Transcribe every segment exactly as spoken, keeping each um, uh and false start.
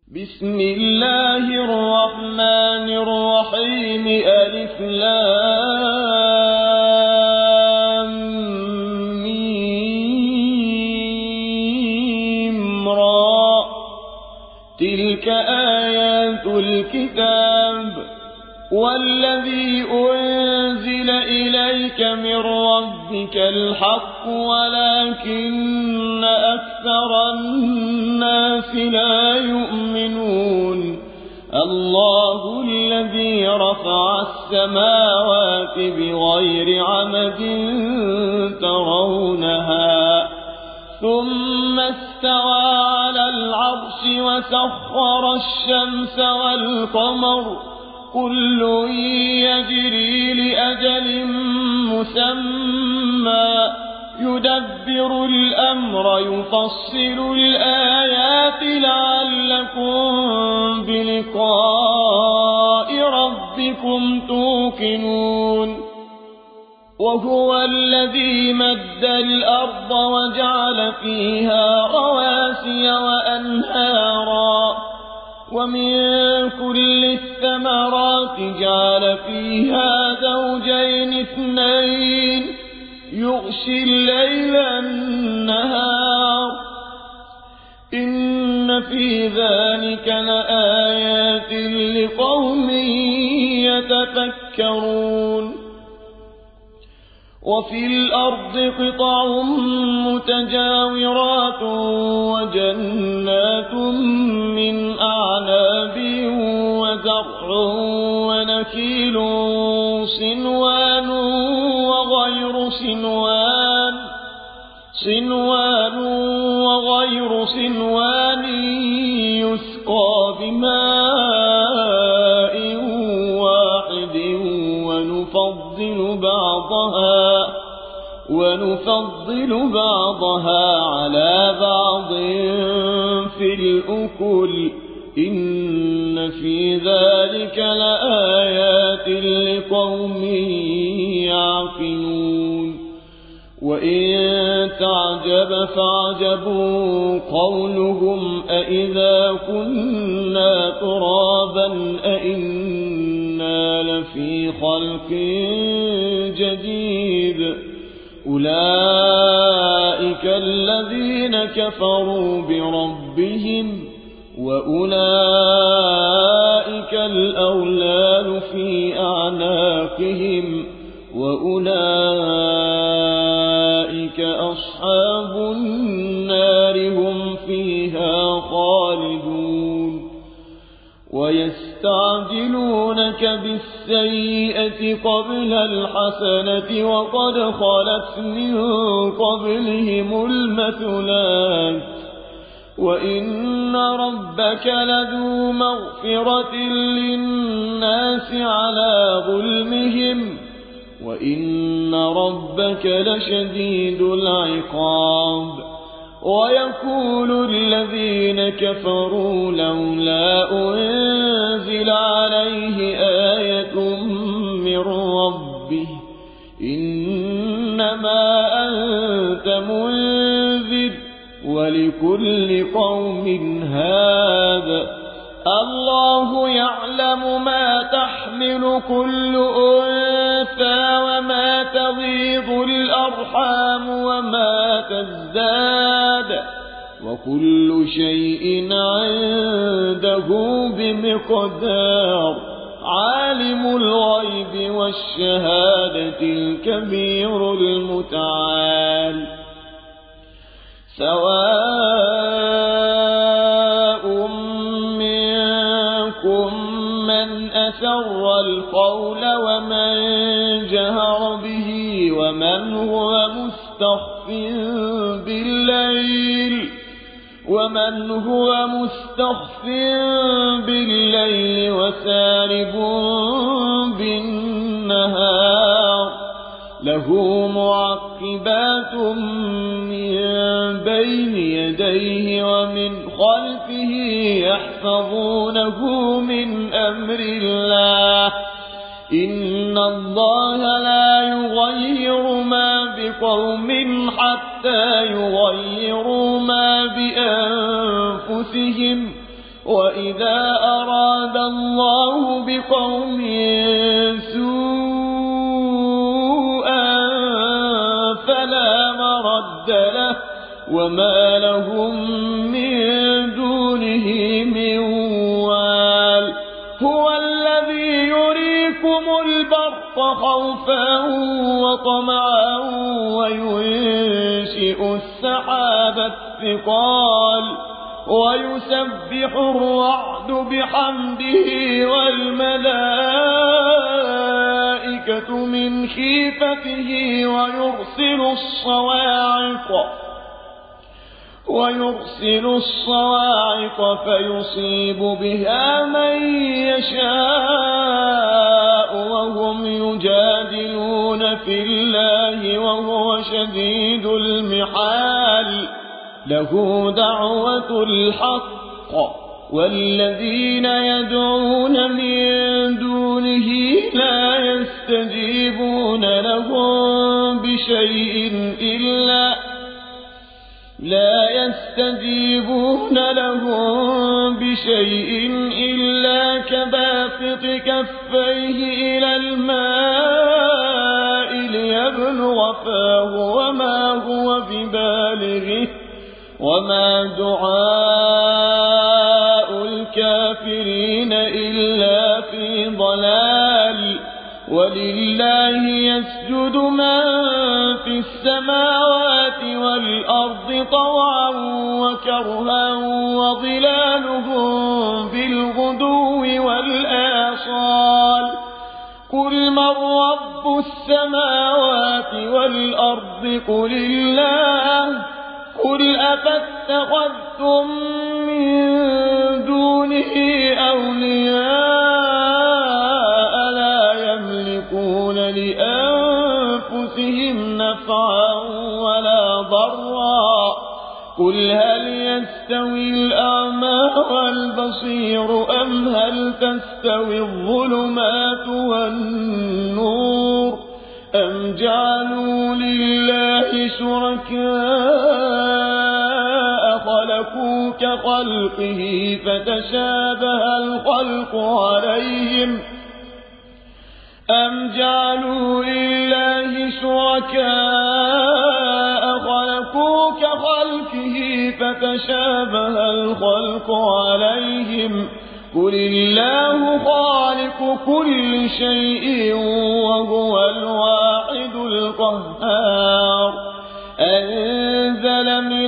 بسم الله الرحمن الرحيم ألف لام ميم را تلك آيات الكتاب والذي أنزل إليك من ربك الحق ولكن أكثر الناس لا يؤمنون الله الذي رفع السماوات بغير عمد ترونها ثم استوى على العرش وسخر الشمس والقمر كل يجري لأجل مسمى يدبر الأمر يفصل الآيات لعلكم بلقاء ربكم توقنون وهو الذي مد الأرض وجعل فيها رواسي وأنهارا ومن كل الثمرات جعل فيها زوجين اثنين يغشي الليل النهار إن في ذلك لآيات لقوم يتفكرون وفي الأرض قطع متجاورات وجنات من أعناب وزرع ونخيل صنوان وغير صنوان صنوان وغير صنوان يسقى بماء واحد ونفضل بعضها ونفضل بعضها على بعض في الأكل إن في ذلك لآيات لقوم يعقلون وإن تعجب فعجب قولهم أإذا كنا ترابا أإنا لفي خلق جديد أولئك الذين كفروا بربهم وأولئك الأغلال في أعناقهم وأولئك أصحاب النار هم فيها خالدون ويستعجلونك بالسيئة قبل الحسنة وقد خلت من قبلهم المثلات وإن ربك لذو مغفرة للناس على ظلمهم وإن ربك لشديد العقاب ويقول الذين كفروا لولا أنزل عليه آية من ربه إنما أنت منذر ولكل قوم هاد الله يعلم ما تحمل كل أنثى وما تغيض الأرحام وما تزداد وكل شيء عنده بمقدار عالم الغيب والشهادة الكبير المتعال سواء منكم من أسر القول ومن جهر به ومن هو مستخف بالليل ومن هو مستخف بالليل وسارب بالنهار له معقبات من بين يديه ومن خلفه يحفظونه من أمر الله إن الله لا يغير ما بقوم حتى يغيروا ما بأنفسهم وإذا أراد الله بقوم سوءا فلا مرد له وما لهم من دونه من وال هو الذي يريكم البرق خوفا وطمعا وينشئ السحاب الثقال ويسبح الرعد بحمده والملائكة من خيفته ويرسل الصواعق ويرسل الصواعق فيصيب بها من يشاء وهم يجادلون في الله وهو شديد المحال له دعوة الحق والذين يدعون من دونه لا يستجيبون لهم بشيء إلا لا يستجيبون لهم بشيء إلا كباسط كفيه إلى الماء ليبلغ فاه وما هو ببالغه وما دعاء الكافرين إلا في ضلال ولله يسجد من في السماوات والأرض طوعا وكرها وظلالهم بالغدو والآصال قل من رب السماوات والأرض قل الله قل أفاتخذتم من دونه أولياء لا يملكون لأنفسهم نفعا ولا ضرا قل هل يستوي الأعمى والبصير أم هل تستوي الظلمات والنور أم جعلوا لله شركاء خلقوا كخلقه فتشابه الخلق عليهم أم جعلوا لله شركاء خلقوا كخلقه فتشابه الخلق عليهم قل الله خالق كل شيء وهو الواحد القهار أنزل من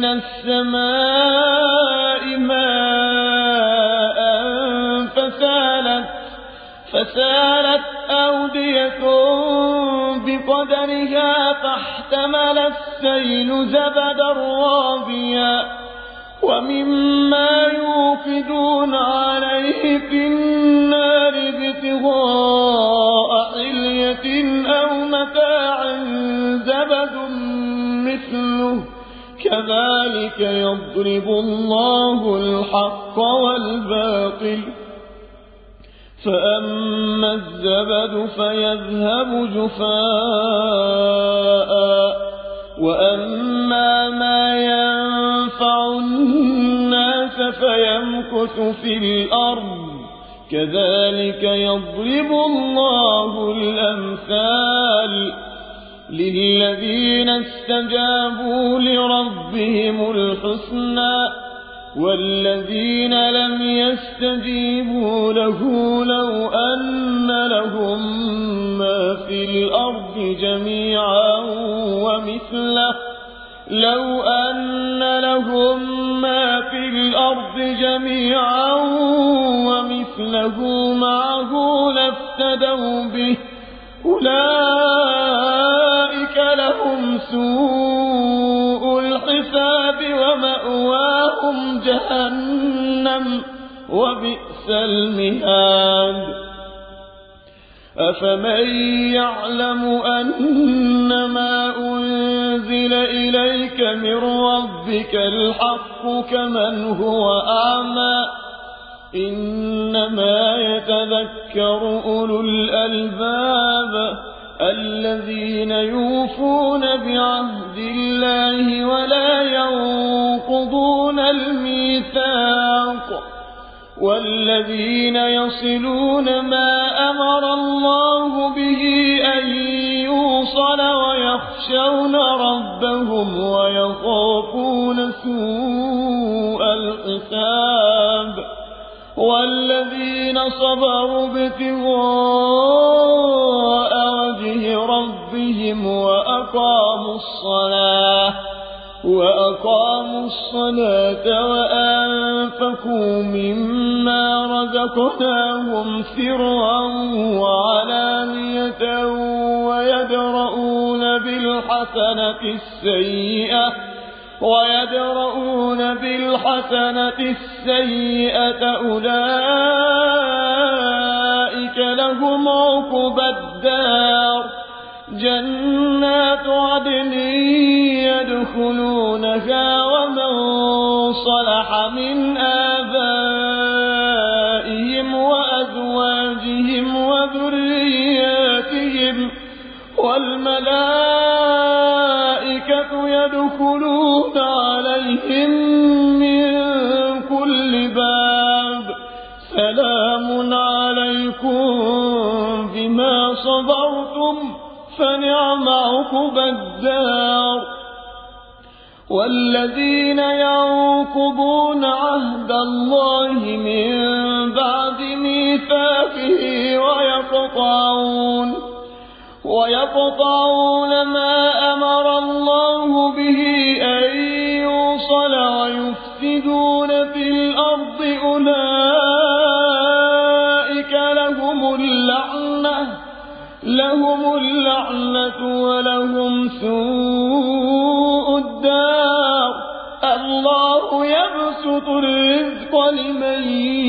السماء ماء فسالت فسالت أودية بقدرها فاحتمل السيل زبدا رابيا ومما يوقدون عليه في النار ابتغاء حلية أو متاع زبد مثله كذلك يضرب الله الحق والباطل فأما الزبد فيذهب جفاء وأما ما ينفع الناس فيمكث في الأرض كذلك يضرب الله الأمثال للذين استجابوا لربهم الحسنى والذين لم يستجيبوا له لو أن لهم ما في الأرض جميعا ومثله لو أن لهم ما في الأرض جميعا ومثله معه لافتدوا به أولئك لهم سوء الحساب ومأواهم جهنم وبئس المهاد أفمن يعلم أنما أنزل إليك من ربك الحق كمن هو أعمى إنما يتذكر أولو الألباب الذين يوفون بعهد الله ولا ينقضون الميثاق والذين يصلون ما أمر الله به أن يوصل ويخشون ربهم ويخافون سوء الحساب والذين صبروا ابتغاء وجه ربهم وأقاموا الصلاة وأقاموا الصلاة وأنفقوا مما رزقناهم سرا وعلانية ويدرؤون بالحسنة السيئة ويدرؤون بالحسنة السيئة أولئك لهم عقبى الدار جنات عدن يدخلونها ومن صلح من آبائهم وأزواجهم وذرياتهم والملائكة يدخلون عليهم من كل باب سلام عليكم بما صبرتم فنعم عقبى الدار والذين ينقضون عهد الله من بعد ميثاقه ويقطعون ويقطعون ما أمر الله به أن يوصل ويفسدون في الأرض أولئك لهم اللعنة لهم اللعنة ولهم سوء الدار الله يبسط الرزق لمن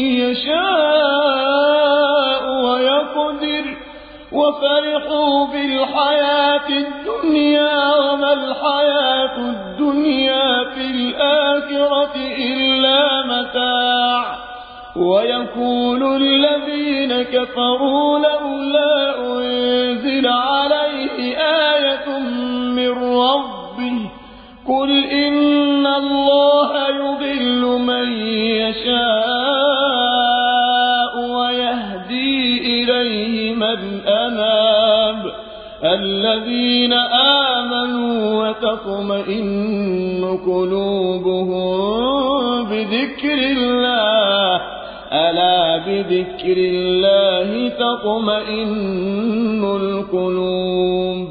يشاء ويقدر وفرحوا بالحياة الدنيا وما الحياة الدنيا في الآخرة إلا متاع ويقول الذين كفروا لولا أنزل عليه آية من ربه قل إن الله يضل من يشاء ويهدي إليه من أناب الذين آمنوا وتطمئن قلوبهم بذكر الله ألا بذكر الله تطمئن القلوب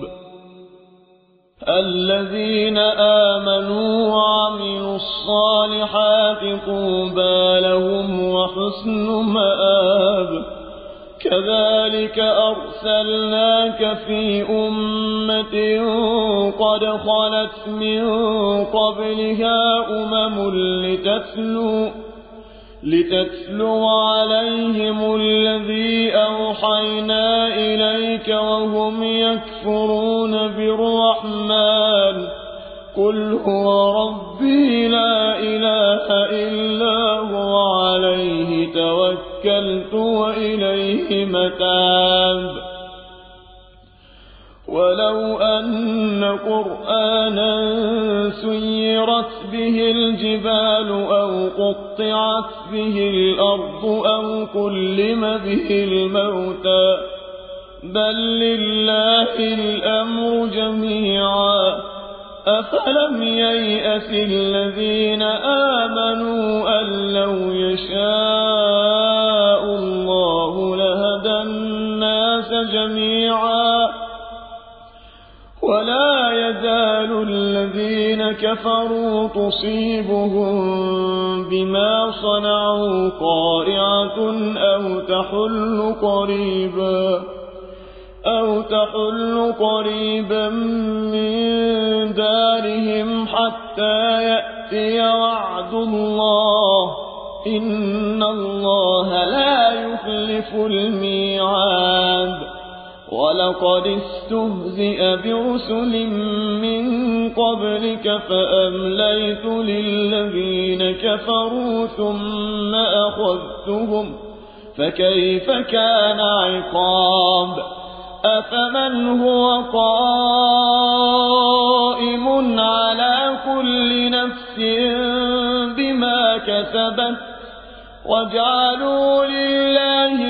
الذين آمنوا وعملوا الصالحات طوبى لهم وحسن مآب كذلك أرسلناك في أمة قد خلت من قبلها أمم لتتلو لتتلو عليهم الذي أوحينا إليك وهم يكفرون بالرحمن قل هو ربي لا إله إلا هو عليه توكلت وإليه متاب ولو أن قرآنا سيرت به الجبال أو قطعت به الأرض أو كلم به الموتى بل لله الأمر جميعا أفلم ييأس الذين آمنوا أن لو يشاء الله لهدى الناس جميعا ولا يزال الذين كفروا تصيبهم بما صنعوا قارعة أو تحل قريبا أو تحل قريبا من دارهم حتى يأتي وعد الله إن الله لا يخلف الميعاد ولقد استهزئ برسل من قبلك فأمليت للذين كفروا ثم أخذتهم فكيف كان عقاب أفمن هو قائم على كل نفس بما كسبت وجعلوا لله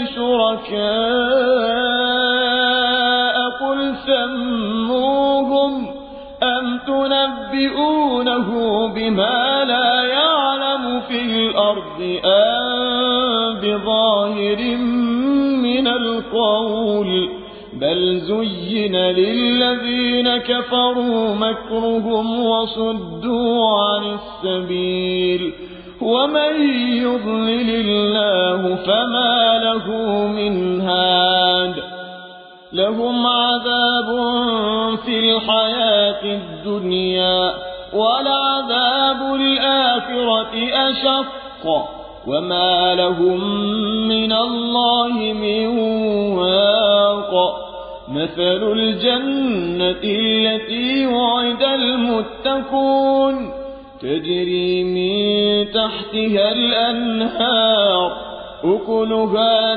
شركاء قل سموهم أم تنبئونه بما لا يعلم في الأرض أم بظاهر من القول بل زين للذين كفروا مكرهم وصدوا عن السبيل ومن يضلل الله فما له من هاد لهم عذاب في الحياة الدنيا ولعذاب الآخرة أشق وما لهم من الله من واق مثل الجنة التي وعد المتقون تجري من تحتها الأنهار أكلها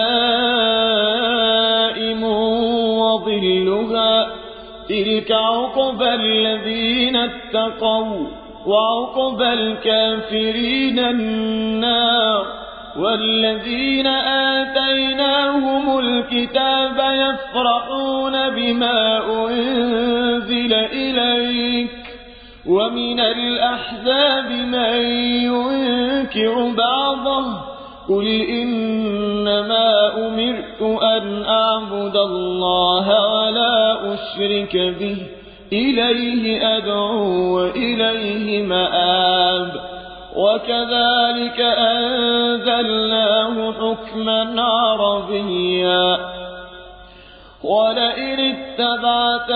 دائم وظلها تلك عقبى الذين اتقوا وعقبى الكافرين النار والذين آتيناهم الكتاب يفرحون بما أنزل إليك ومن الأحزاب من ينكر بعضه قل إنما أمرت أن أعبد الله ولا أشرك به إليه أدعو وإليه مآب وكذلك أنزلناه حكما عربيا ولئن اتبعت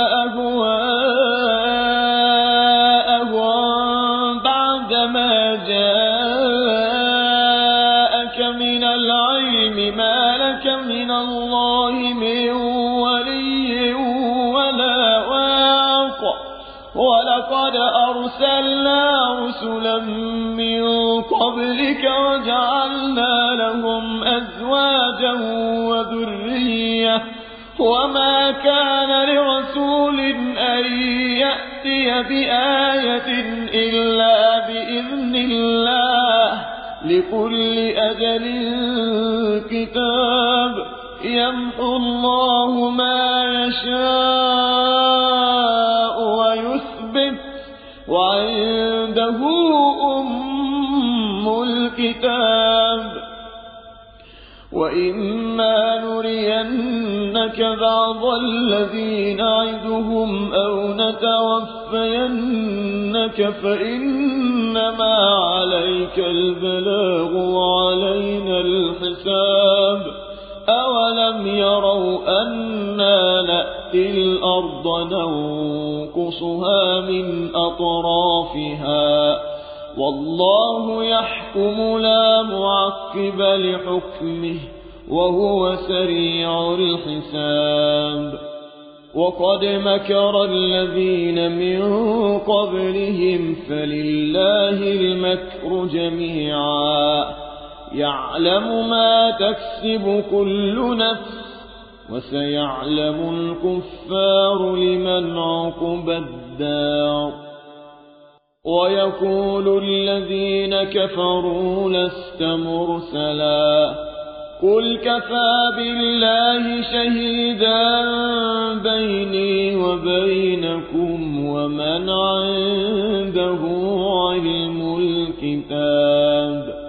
أهواءهم بعدما جاءك من العلم ما لك من الله من ولي ولا واق ولقد أرسلنا رسلا من قبلك وجعلنا لهم أزواجا وذرية وما كان لرسول أن يأتي بآية إلا بإذن الله لكل أجل كتاب يمحو الله ما يشاء ويثبت وعنده أم الكتاب وإما نرينك بعض الذي نعدهم أو نتوفينك فإنما عليك البلاغ وعلينا الحساب أولم يروا أنا نأتي الأرض ننقصها من أطرافها والله يحكم لا معقب لحكمه وهو سريع الحساب وقد مكر الذين من قبلهم فلله المكر جميعا يعلم ما تكسب كل نفس وسيعلم الكفار لمن عقبى الدار ويقول الذين كفروا لست مرسلا قل كفى بالله شهيدا بيني وبينكم ومن عنده علم الكتاب